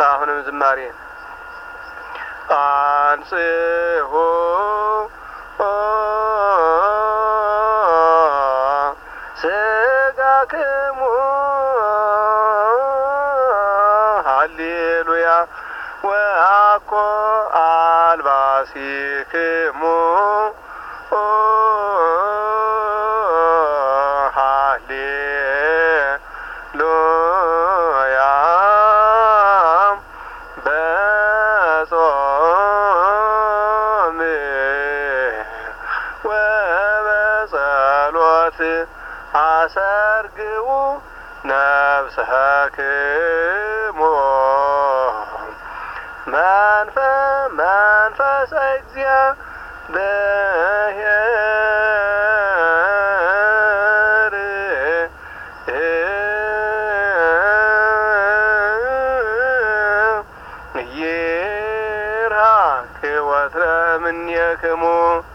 አሁንም ዝማሬ አንጽሖ ስጋክሙ ሃሌሉያ ወአኮ አልባሲክሙ ሃሌሉያ በጾም ወበጸሎት አሰርግኡ ነፍሰክሙ መንፈሰ እግዚአብሔር ይርሃቅ ወትረ እምኔክሙ